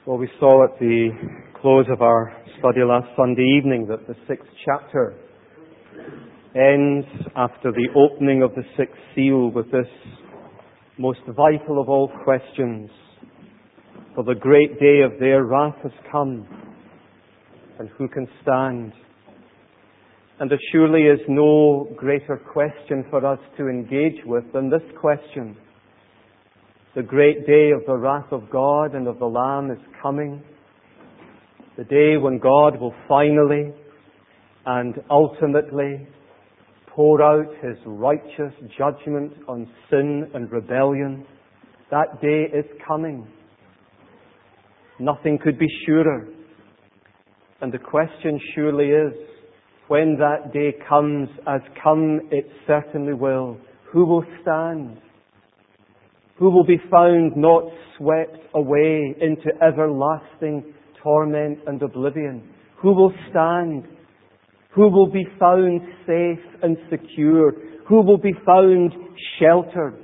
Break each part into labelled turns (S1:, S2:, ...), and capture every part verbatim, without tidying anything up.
S1: Well, we saw at the close of our study last Sunday evening that the sixth chapter ends after the opening of the sixth seal with this most vital of all questions. For the great day of their wrath has come, and who can stand? And there surely is no greater question for us to engage with than this question. The great day of the wrath of God and of the Lamb is coming. The day when God will finally and ultimately pour out His righteous judgment on sin and rebellion. That day is coming. Nothing could be surer. And the question surely is, when that day comes, as come it certainly will, who will stand? Who will be found not swept away into everlasting torment and oblivion? Who will stand? Who will be found safe and secure? Who will be found sheltered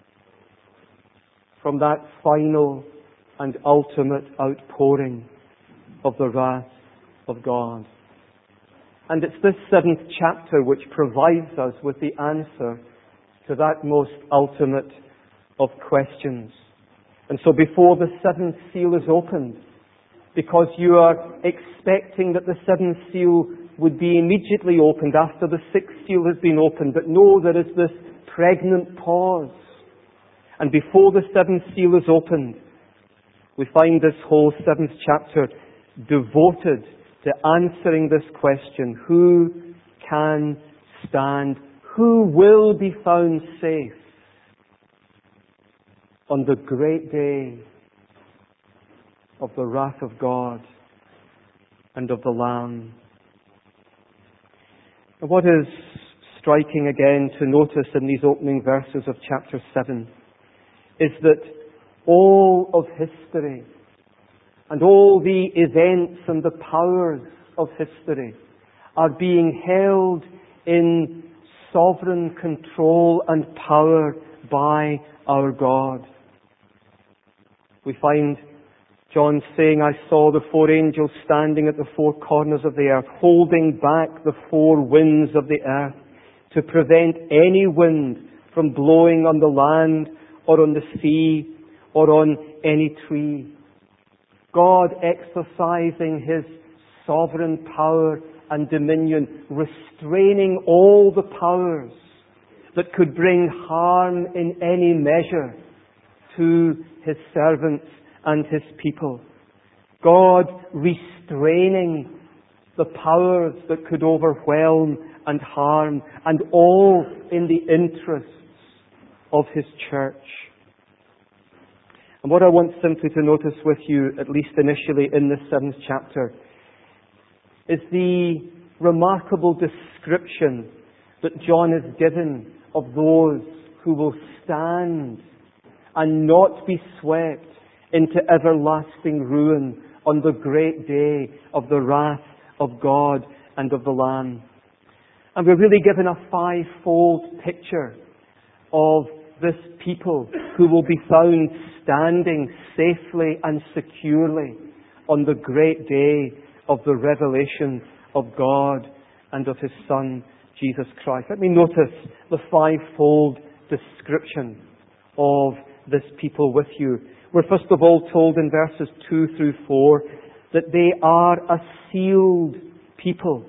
S1: from that final and ultimate outpouring of the wrath of God? And it's this seventh chapter which provides us with the answer to that most ultimate of questions. And so before the seventh seal is opened, because you are expecting that the seventh seal would be immediately opened after the sixth seal has been opened, but no, there is this pregnant pause. And before the seventh seal is opened, we find this whole seventh chapter devoted to answering this question: who can stand? Who will be found safe on the great day of the wrath of God and of the Lamb? And what is striking again to notice in these opening verses of chapter seven is that all of history and all the events and the powers of history are being held in sovereign control and power by our God. We find John saying, I saw the four angels standing at the four corners of the earth, holding back the four winds of the earth to prevent any wind from blowing on the land or on the sea or on any tree. God exercising His sovereign power and dominion, restraining all the powers that could bring harm in any measure to His servants and His people. God restraining the powers that could overwhelm and harm, and all in the interests of His church. And what I want simply to notice with you, at least initially in this seventh chapter, is the remarkable description that John has given of those who will stand and not be swept into everlasting ruin on the great day of the wrath of God and of the Lamb. And we're really given a fivefold picture of this people who will be found standing safely and securely on the great day of the revelation of God and of His Son, Jesus Christ. Let me notice the fivefold description of this people with you. We're first of all told in verses two through four that they are a sealed people.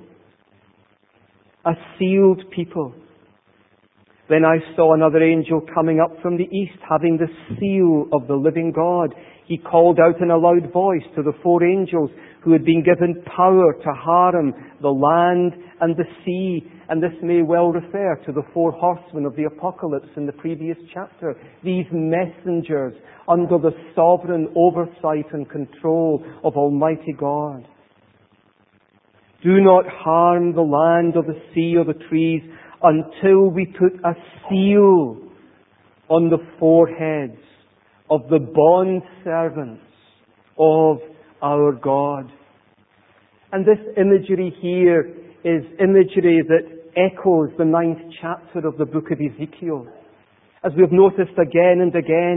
S1: A sealed people. Then I saw another angel coming up from the east, having the seal of the living God. He called out in a loud voice to the four angels who had been given power to harm the land and the sea. And this may well refer to the four horsemen of the Apocalypse in the previous chapter. These messengers under the sovereign oversight and control of Almighty God. Do not harm the land or the sea or the trees until we put a seal on the foreheads of the bond servants of our God. And this imagery here is imagery that echoes the ninth chapter of the book of Ezekiel. As we've noticed again and again,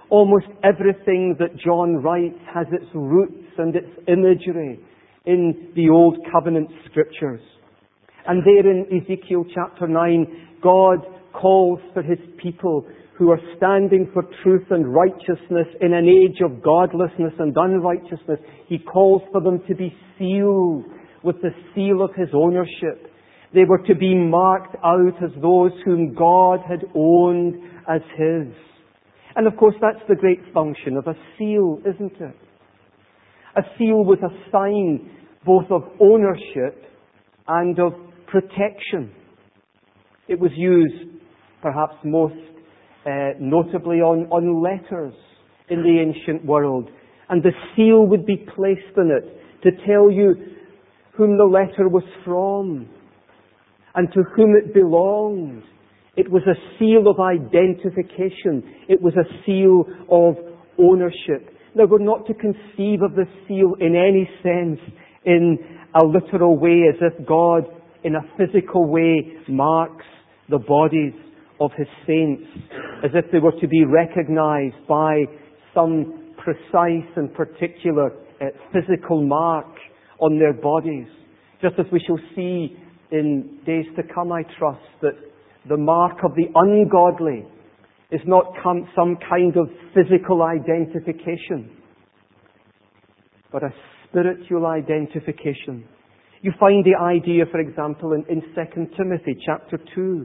S1: Almost everything that John writes has its roots and its imagery in the Old Covenant Scriptures. And there in Ezekiel chapter nine, God calls for His people who are standing for truth and righteousness in an age of godlessness and unrighteousness. He calls for them to be sealed with the seal of His ownership. They were to be marked out as those whom God had owned as His. And of course, that's the great function of a seal, isn't it? A seal was a sign both of ownership and of protection. It was used perhaps most uh, notably on, on letters in the ancient world. And the seal would be placed in it to tell you whom the letter was from and to whom it belonged. It was a seal of identification. It was a seal of ownership. Now, we're not to conceive of the seal in any sense in a literal way, as if God, in a physical way, marks the bodies of His saints, as if they were to be recognized by some precise and particular uh, physical mark on their bodies. Just as we shall see in days to come, I trust, that the mark of the ungodly is not come, some kind of physical identification, but a spiritual identification. You find the idea, for example, in, in Second Timothy chapter two.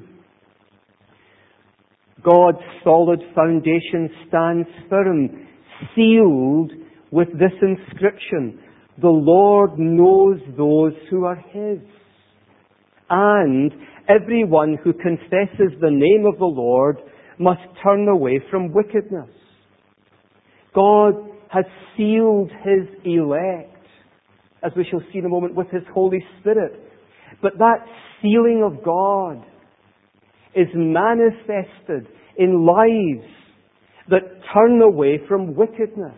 S1: God's solid foundation stands firm, sealed with this inscription: the Lord knows those who are His. And everyone who confesses the name of the Lord must turn away from wickedness. God has sealed His elect, as we shall see in a moment, with His Holy Spirit. But that sealing of God is manifested in lives that turn away from wickedness.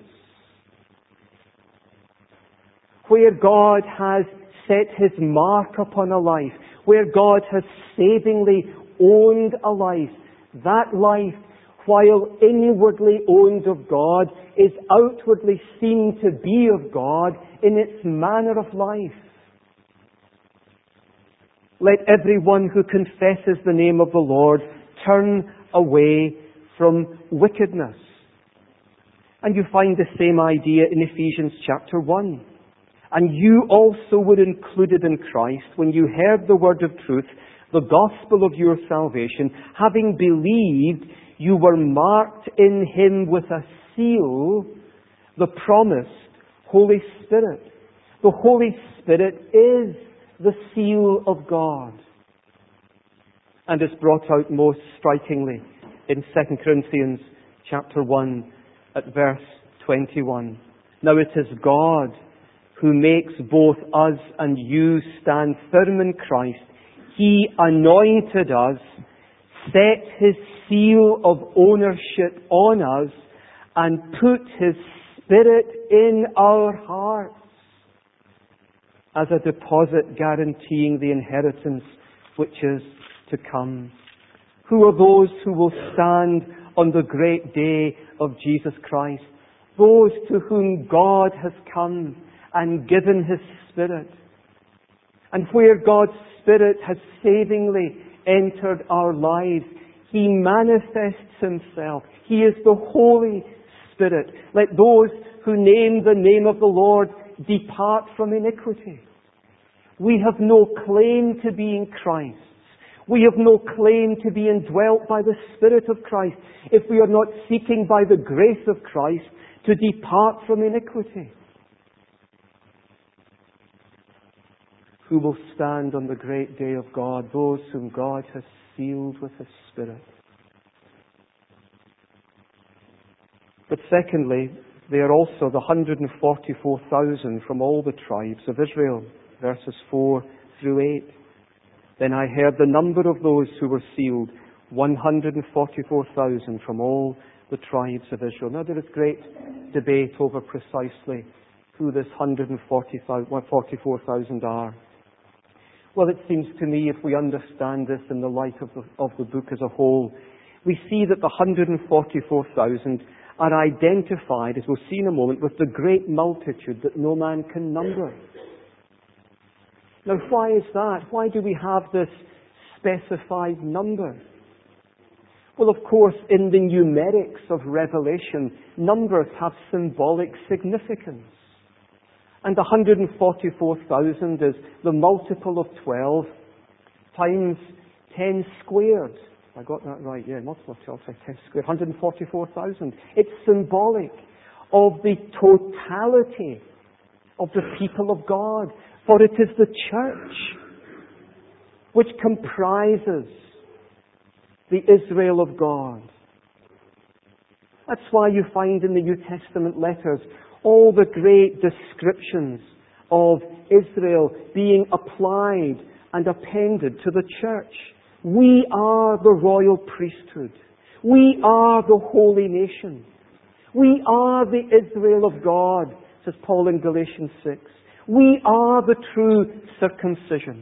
S1: Where God has set His mark upon a life, where God has savingly owned a life, that life, while inwardly owned of God, is outwardly seen to be of God in its manner of life. Let everyone who confesses the name of the Lord turn away from wickedness. And you find the same idea in Ephesians chapter one. And you also were included in Christ when you heard the word of truth, the gospel of your salvation. Having believed, you were marked in Him with a seal, the promised Holy Spirit. The Holy Spirit is the seal of God. And is brought out most strikingly in Second Corinthians chapter one at verse twenty-one. Now it is God who makes both us and you stand firm in Christ. He anointed us, set His seal of ownership on us, and put His Spirit in our hearts as a deposit guaranteeing the inheritance which is to come. Who are those who will stand on the great day of Jesus Christ? Those to whom God has come and given His Spirit. And where God's Spirit has savingly entered our lives, He manifests Himself. He is the Holy Spirit. Let those who name the name of the Lord depart from iniquity. We have no claim to being Christ's. We have no claim to be indwelt by the Spirit of Christ if we are not seeking by the grace of Christ to depart from iniquity. Who will stand on the great day of God? Those whom God has sealed with His Spirit. But secondly, they are also the one hundred forty-four thousand from all the tribes of Israel. Verses four through eight. Then I heard the number of those who were sealed, one hundred forty-four thousand from all the tribes of Israel. Now there is great debate over precisely who this one hundred forty-four thousand are. Well, it seems to me, if we understand this in the light of the, of the book as a whole, we see that the one hundred forty-four thousand are identified, as we'll see in a moment, with the great multitude that no man can number. Now, why is that? Why do we have this specified number? Well, of course, in the numerics of Revelation, numbers have symbolic significance. And one hundred forty-four thousand is the multiple of twelve times ten squared. I got that right, yeah, multiple of twelve times ten squared, one hundred forty-four thousand. It's symbolic of the totality of the people of God. For it is the church which comprises the Israel of God. That's why you find in the New Testament letters all the great descriptions of Israel being applied and appended to the church. We are the royal priesthood. We are the holy nation. We are the Israel of God, says Paul in Galatians six. We are the true circumcision.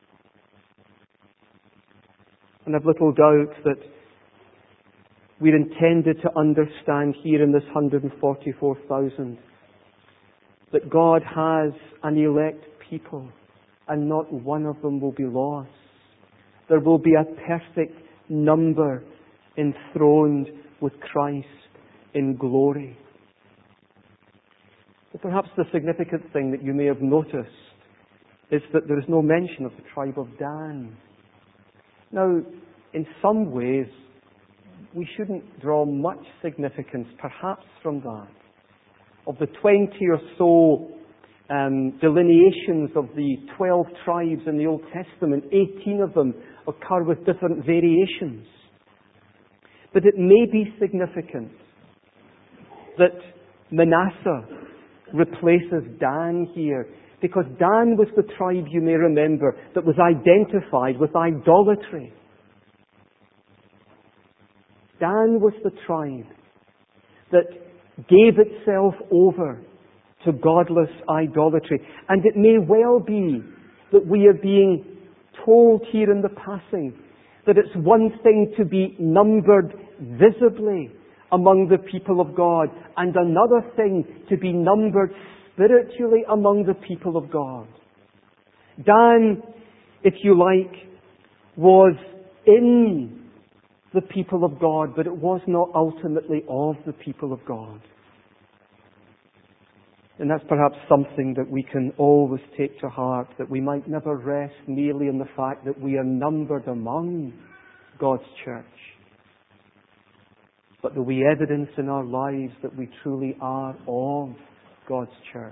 S1: And I've little doubt that we're intended to understand here in this one hundred forty-four thousand that God has an elect people and not one of them will be lost. There will be a perfect number enthroned with Christ in glory. But perhaps the significant thing that you may have noticed is that there is no mention of the tribe of Dan. Now, in some ways, we shouldn't draw much significance, perhaps, from that. Of the twenty or so um, delineations of the twelve tribes in the Old Testament, eighteen of them occur with different variations. But it may be significant that Manasseh replaces Dan here, because Dan was the tribe, you may remember, that was identified with idolatry. Dan was the tribe that gave itself over to godless idolatry. And it may well be that we are being told here in the passing that it's one thing to be numbered visibly among the people of God, and another thing to be numbered spiritually among the people of God. Dan, if you like, was in the people of God, but it was not ultimately of the people of God. And that's perhaps something that we can always take to heart, that we might never rest merely in the fact that we are numbered among God's church, but that we evidence in our lives that we truly are of God's church.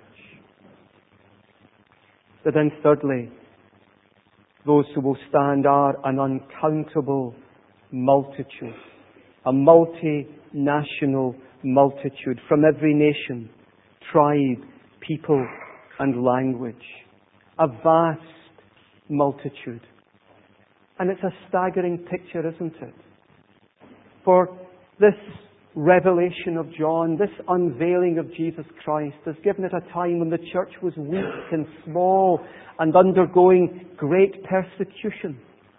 S1: But then thirdly, those who will stand are an uncountable multitude, a multinational multitude from every nation, tribe, people and language. A vast multitude. And it's a staggering picture, isn't it? For this revelation of John, this unveiling of Jesus Christ, is given at a time when the church was weak and small and undergoing great persecution.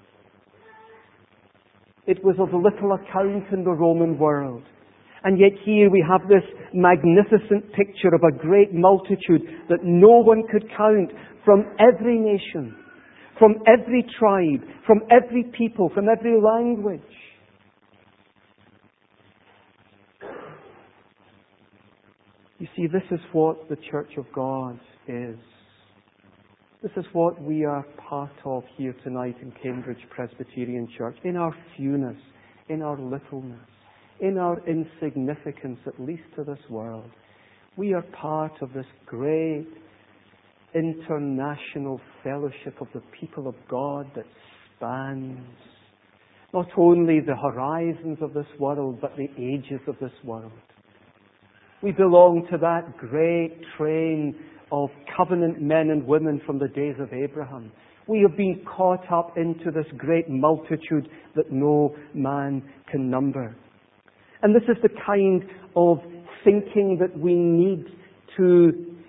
S1: It was of little account in the Roman world. And yet here we have this magnificent picture of a great multitude that no one could count, from every nation, from every tribe, from every people, from every language. You see, this is what the Church of God is. This is what we are part of here tonight in Cambridge Presbyterian Church, in our fewness, in our littleness, in our insignificance, at least to this world. We are part of this great international fellowship of the people of God that spans not only the horizons of this world, but the ages of this world. We belong to that great train of covenant men and women from the days of Abraham. We have been caught up into this great multitude that no man can number. And this is the kind of thinking that we need to,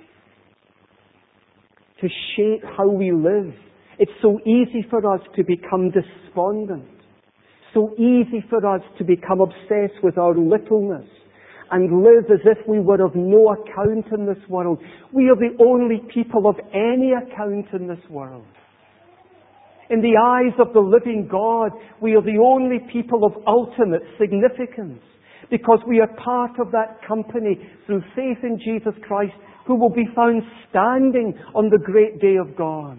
S1: to shape how we live. It's so easy for us to become despondent. So easy for us to become obsessed with our littleness and live as if we were of no account in this world. We are the only people of any account in this world. In the eyes of the living God, we are the only people of ultimate significance, because we are part of that company through faith in Jesus Christ, who will be found standing on the great day of God.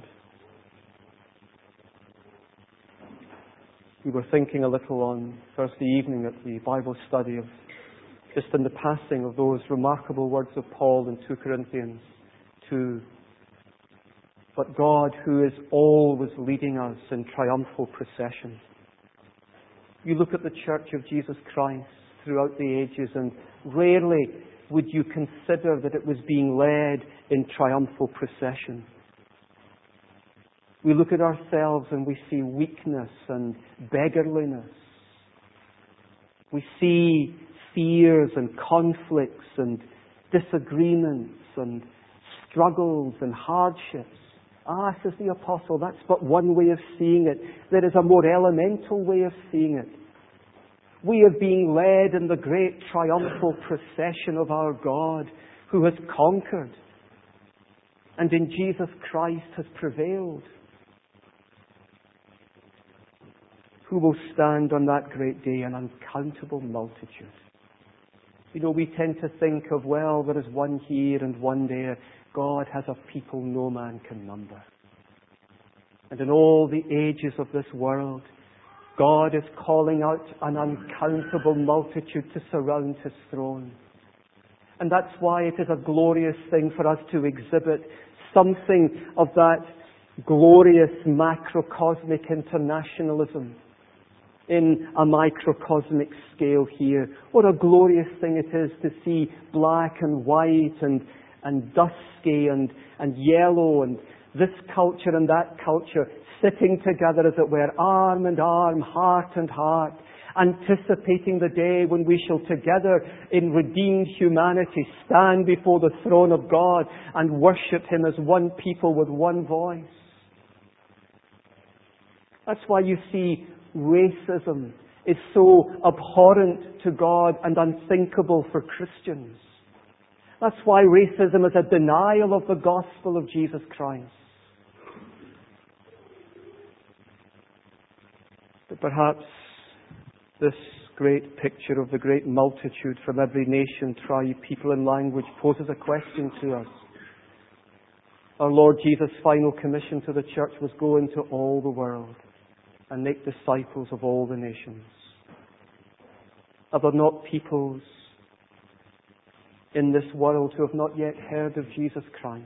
S1: We were thinking a little on Thursday evening at the Bible study of just in the passing of those remarkable words of Paul in Second Corinthians two. But God, who is always leading us in triumphal procession. You look at the Church of Jesus Christ throughout the ages, and rarely would you consider that it was being led in triumphal procession. We look at ourselves and we see weakness and beggarliness. We see fears and conflicts and disagreements and struggles and hardships. Ah, says the Apostle, that's but one way of seeing it. There is a more elemental way of seeing it. We are being led in the great triumphal procession of our God, who has conquered and in Jesus Christ has prevailed. Who will stand on that great day? An uncountable multitude. You know, we tend to think of, well, there is one here and one there. God has a people no man can number. And in all the ages of this world, God is calling out an uncountable multitude to surround His throne. And that's why it is a glorious thing for us to exhibit something of that glorious macrocosmic internationalism in a microcosmic scale here. What a glorious thing it is to see black and white and and dusky and, and yellow and this culture and that culture sitting together, as it were, arm and arm, heart and heart, anticipating the day when we shall together in redeemed humanity stand before the throne of God and worship Him as one people with one voice. That's why you see racism is so abhorrent to God and unthinkable for Christians. That's why racism is a denial of the gospel of Jesus Christ. But perhaps this great picture of the great multitude from every nation, tribe, people and language poses a question to us. Our Lord Jesus' final commission to the church was go into all the world and make disciples of all the nations. Are there not peoples in this world who have not yet heard of Jesus Christ?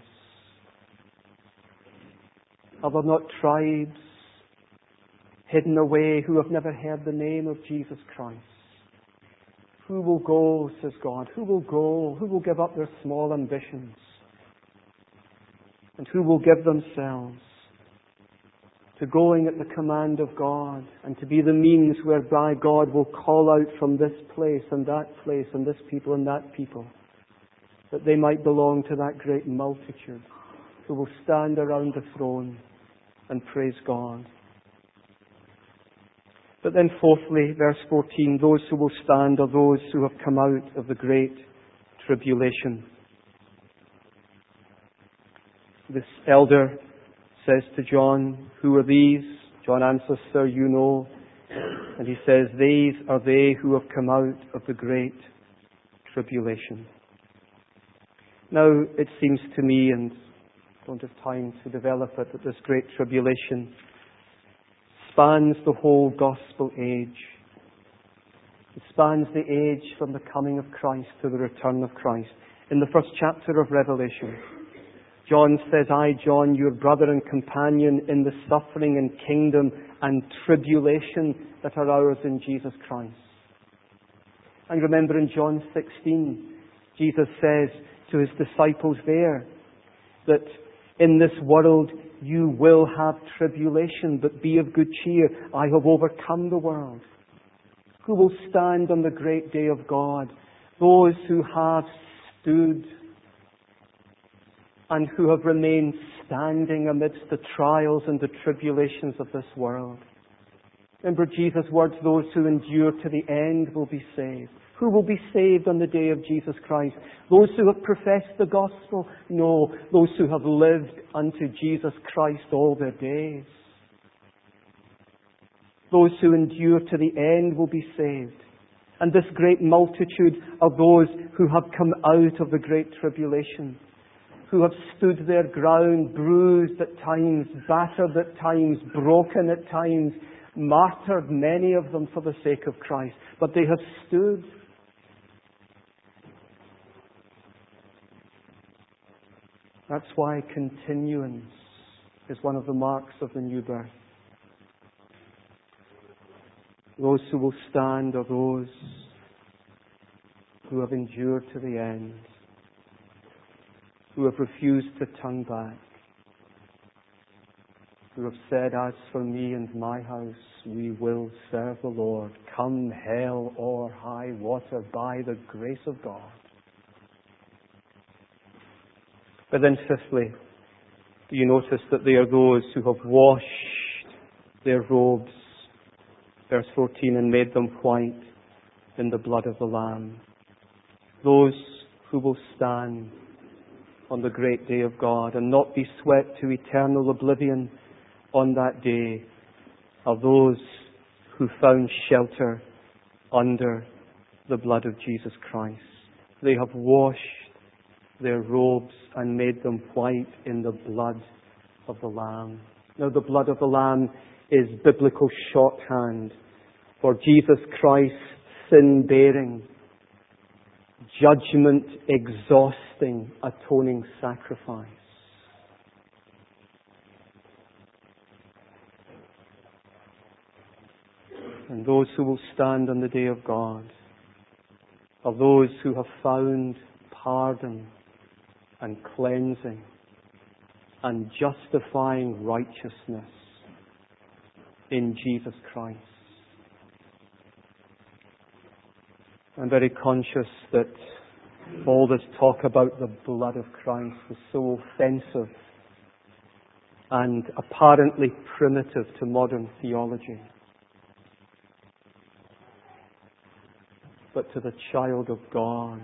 S1: Are there not tribes hidden away who have never heard the name of Jesus Christ? Who will go, says God? Who will go? Who will give up their small ambitions? And who will give themselves to going at the command of God and to be the means whereby God will call out from this place and that place and this people and that people, that they might belong to that great multitude who will stand around the throne and praise God. But then fourthly, verse fourteen, those who will stand are those who have come out of the great tribulation. This elder says to John, who are these? John answers, sir, you know. And he says, these are they who have come out of the great tribulation. Now, it seems to me, and I don't have time to develop it, that this great tribulation spans the whole gospel age. It spans the age from the coming of Christ to the return of Christ. In the first chapter of Revelation, John says, I, John, your brother and companion in the suffering and kingdom and tribulation that are ours in Jesus Christ. And remember in John sixteen, Jesus says to His disciples there that in this world you will have tribulation, but be of good cheer. I have overcome the world. Who will stand on the great day of God? Those who have stood and who have remained standing amidst the trials and the tribulations of this world. Remember Jesus' words, those who endure to the end will be saved. Who will be saved on the day of Jesus Christ? Those who have professed the gospel? No, those who have lived unto Jesus Christ all their days. Those who endure to the end will be saved. And this great multitude are those who have come out of the great tribulation, who have stood their ground, bruised at times, battered at times, broken at times, martyred, many of them, for the sake of Christ. But they have stood. That's why continuance is one of the marks of the new birth. Those who will stand are those who have endured to the end, who have refused to turn back, who have said, as for me and my house, we will serve the Lord, come hell or high water, by the grace of God. But then fifthly, do you notice that they are those who have washed their robes, verse fourteen, and made them white in the blood of the Lamb. Those who will stand on the great day of God and not be swept to eternal oblivion on that day are those who found shelter under the blood of Jesus Christ. They have washed their robes and made them white in the blood of the Lamb. Now, the blood of the Lamb is biblical shorthand for Jesus Christ's sin-bearing, judgment-exhausting, atoning sacrifice. And those who will stand on the day of God are those who have found pardon and cleansing and justifying righteousness in Jesus Christ. I'm very conscious that all this talk about the blood of Christ is so offensive and apparently primitive to modern theology. But to the child of God,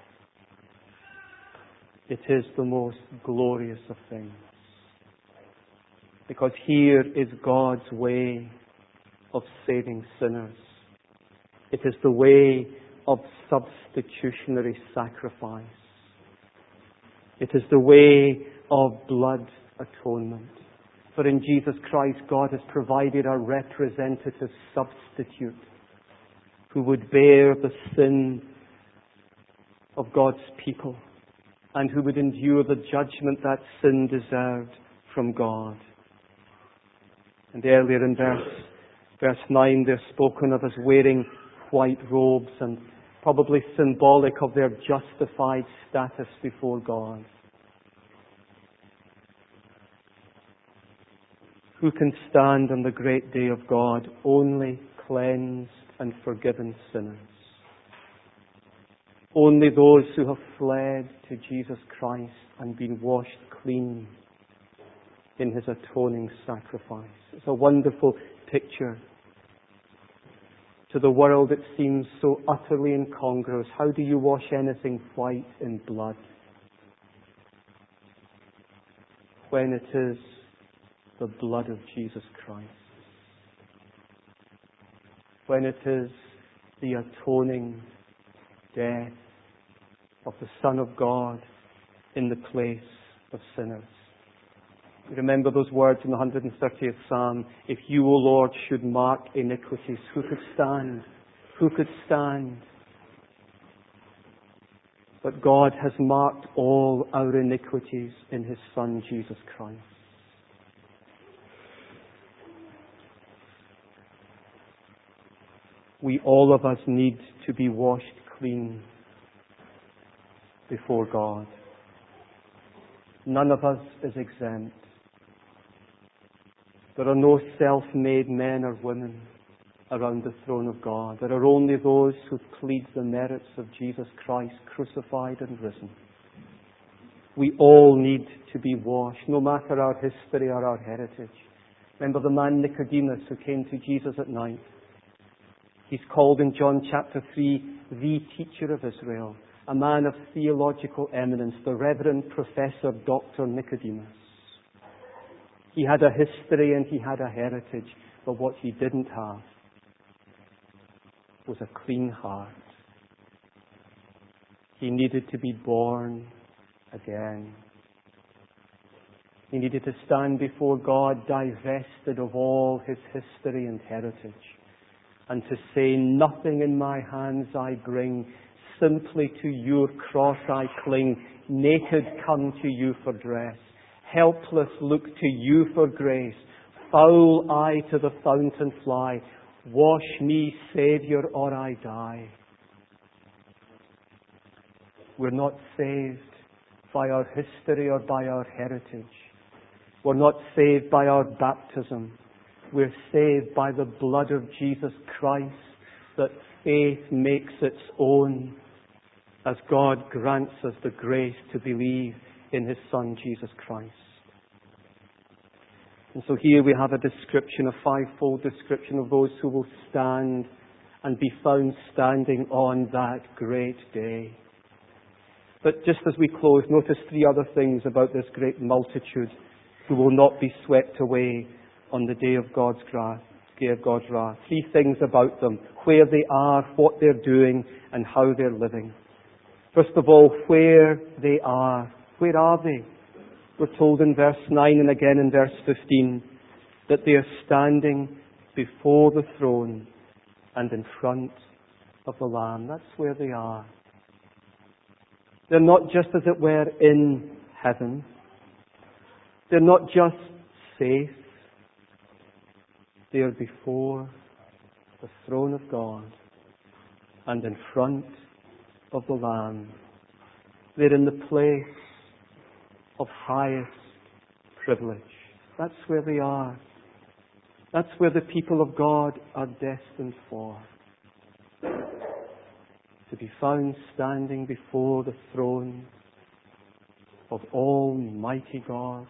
S1: it is the most glorious of things. Because here is God's way of saving sinners. It is the way of substitutionary sacrifice. It is the way of blood atonement. For in Jesus Christ, God has provided a representative substitute who would bear the sin of God's people and who would endure the judgment that sin deserved from God. And earlier in verse, verse nine, they're spoken of as wearing white robes and probably symbolic of their justified status before God. Who can stand on the great day of God? Only cleansed and forgiven sinners. Only those who have fled to Jesus Christ and been washed clean in His atoning sacrifice. It's a wonderful picture. To the world it seems so utterly incongruous. How do you wash anything white in blood? When it is the blood of Jesus Christ. When it is the atoning death of the Son of God in the place of sinners. Remember those words in the one hundred thirtieth Psalm, if you, O Lord, should mark iniquities, who could stand? Who could stand? But God has marked all our iniquities in His Son, Jesus Christ. We, all of us, need to be washed clean before God. None of us is exempt. There are no self-made men or women around the throne of God. There are only those who plead the merits of Jesus Christ crucified and risen. We all need to be washed, no matter our history or our heritage. Remember the man Nicodemus who came to Jesus at night. He's called in John chapter three, the teacher of Israel, a man of theological eminence, the Reverend Professor Doctor Nicodemus. He had a history and he had a heritage, but what he didn't have was a clean heart. He needed to be born again. He needed to stand before God divested of all his history and heritage, and to say, nothing in my hands I bring, simply to your cross I cling, naked come to you for dress, helpless look to you for grace, foul I to the fountain fly, wash me, Saviour, or I die. We're not saved by our history or by our heritage. We're not saved by our baptism. We're saved by the blood of Jesus Christ that faith makes its own as God grants us the grace to believe in His Son, Jesus Christ. And so here we have a description, a fivefold description of those who will stand and be found standing on that great day. But just as we close, notice three other things about this great multitude who will not be swept away on the day of God's wrath. Day of God's wrath. Three things about them: where they are, what they're doing, and how they're living. First of all, where they are. Where are they? We're told in verse nine and again in verse fifteen that they are standing before the throne and in front of the Lamb. That's where they are. They're not just, as it were, in heaven. They're not just safe. They are before the throne of God and in front of the Lamb. They're in the place of highest privilege. That's where they are. That's where the people of God are destined for. To be found standing before the throne of Almighty God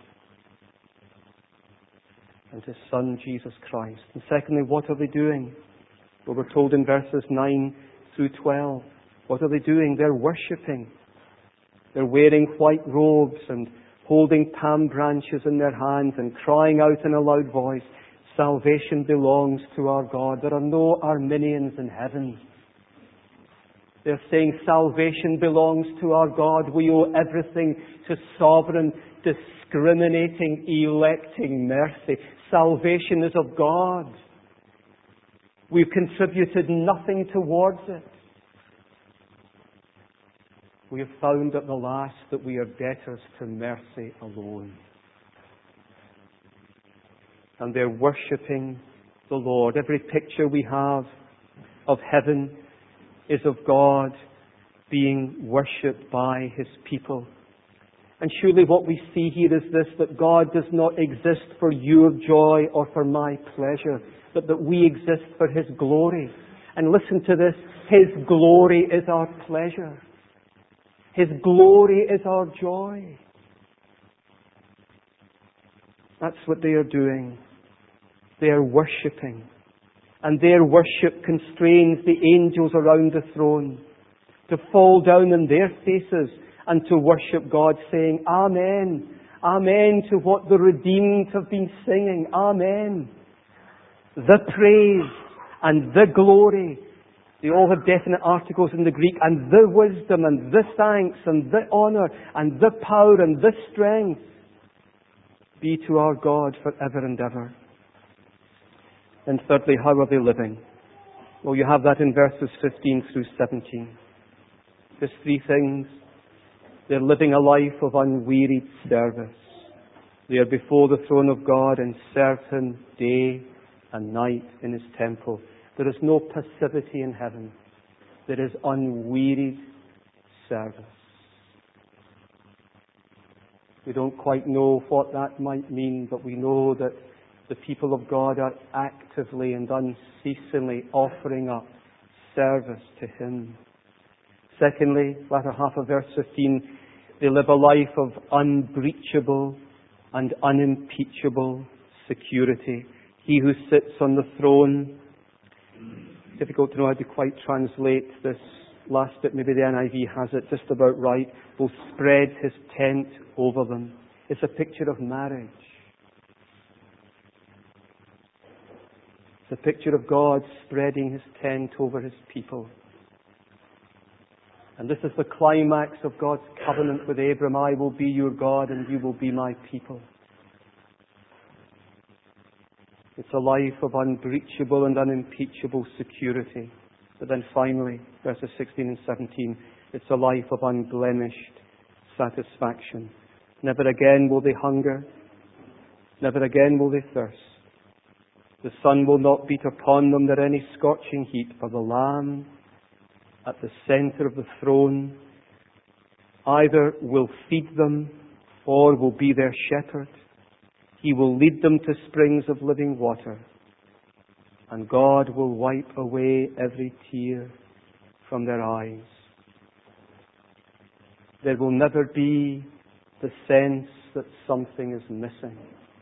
S1: and His Son, Jesus Christ. And secondly, what are they doing? Well, we're told in verses nine through twelve. What are they doing? They're worshipping. They're wearing white robes and holding palm branches in their hands and crying out in a loud voice, salvation belongs to our God. There are no Arminians in heaven. They're saying salvation belongs to our God. We owe everything to sovereign, discriminating, electing mercy. Salvation is of God. We've contributed nothing towards it. We have found at the last that we are debtors to mercy alone. And they're worshipping the Lord. Every picture we have of heaven is of God being worshipped by His people. And surely what we see here is this, that God does not exist for your joy or for my pleasure, but that we exist for His glory. And listen to this, His glory is our pleasure. His glory is our joy. That's what they are doing. They are worshipping. And their worship constrains the angels around the throne to fall down on their faces and to worship God, saying, Amen. Amen to what the redeemed have been singing. Amen. The praise and the glory. They all have definite articles in the Greek. And the wisdom and the thanks and the honour and the power and the strength be to our God forever and ever. And thirdly, how are they living? Well, you have that in verses fifteen through seventeen. There's three things. They're living a life of unwearied service. They are before the throne of God and serve Him day and night in His temple. There is no passivity in heaven. There is unwearied service. We don't quite know what that might mean, but we know that the people of God are actively and unceasingly offering up service to Him. Secondly, latter half of verse fifteen, they live a life of unbreachable and unimpeachable security. He who sits on the throne difficult to know how to quite translate this last bit. Maybe the N I V has it just about right. Will spread his tent over them. It's a picture of marriage. It's a picture of God spreading his tent over his people. And this is the climax of God's covenant with Abram. I will be your God and you will be my people. It's a life of unbreachable and unimpeachable security. But then finally, verses sixteen and seventeen, it's a life of unblemished satisfaction. Never again will they hunger. Never again will they thirst. The sun will not beat upon them, nor any scorching heat, for the Lamb at the center of the throne either will feed them or will be their shepherd. He will lead them to springs of living water, and God will wipe away every tear from their eyes. There will never be the sense that something is missing.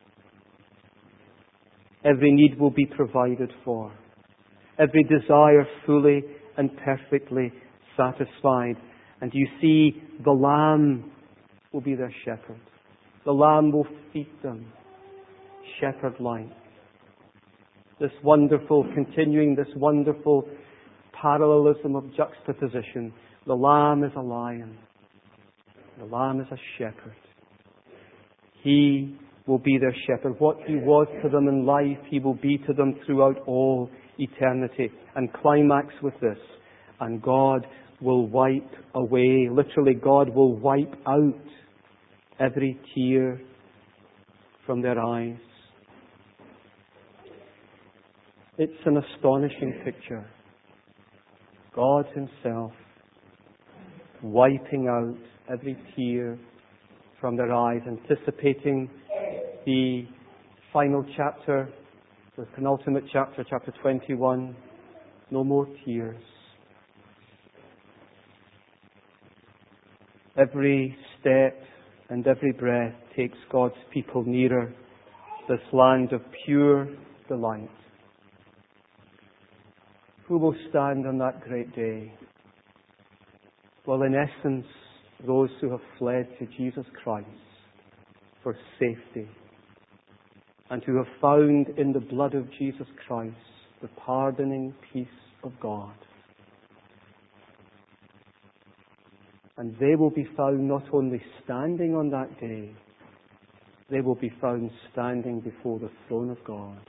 S1: Every need will be provided for. Every desire fully and perfectly satisfied. And you see, the Lamb will be their shepherd. The Lamb will feed them, shepherd-like. This wonderful, continuing this wonderful parallelism of juxtaposition. The Lamb is a lion. The Lamb is a shepherd. He will be their shepherd. What He was to them in life, He will be to them throughout all eternity. And climax with this. And God will wipe away, literally God will wipe out every tear from their eyes. It's an astonishing picture. God Himself wiping out every tear from their eyes, anticipating the final chapter, the penultimate chapter, chapter twenty-one. No more tears. Every step and every breath takes God's people nearer this land of pure delight. Who will stand on that great day? Well, in essence, those who have fled to Jesus Christ for safety and who have found in the blood of Jesus Christ the pardoning peace of God. And they will be found not only standing on that day, they will be found standing before the throne of God.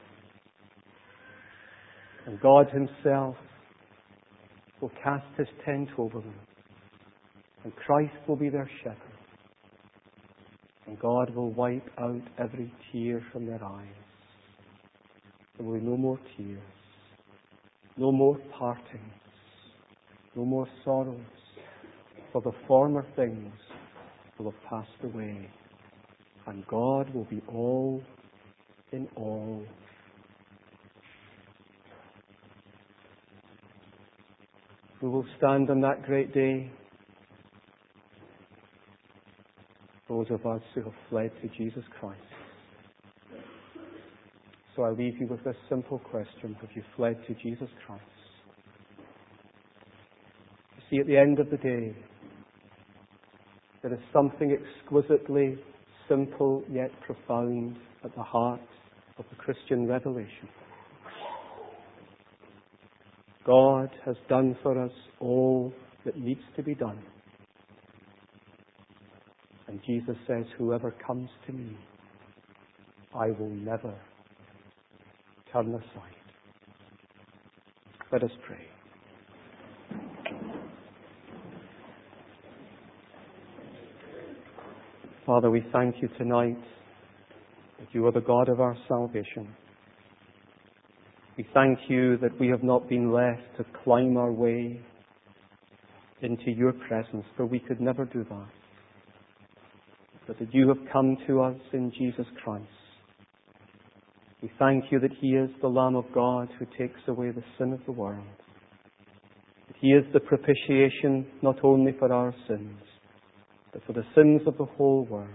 S1: And God Himself will cast His tent over them. And Christ will be their shepherd. And God will wipe out every tear from their eyes. There will be no more tears. No more partings. No more sorrows. For the former things will have passed away. And God will be all in all. We will stand on that great day. Those of us who have fled to Jesus Christ. So I leave you with this simple question. Have you fled to Jesus Christ? You see, at the end of the day, there is something exquisitely simple yet profound at the heart of the Christian revelation. God has done for us all that needs to be done. And Jesus says, whoever comes to me, I will never turn aside. Let us pray. Father, we thank you tonight that you are the God of our salvation. We thank you that we have not been left to climb our way into your presence, for we could never do that. But that you have come to us in Jesus Christ. We thank you that He is the Lamb of God who takes away the sin of the world. That He is the propitiation not only for our sins, but for the sins of the whole world.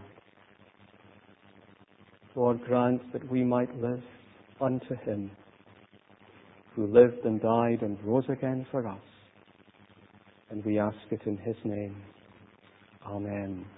S1: Lord, grant that we might live unto Him who lived and died and rose again for us. And we ask it in his name. Amen.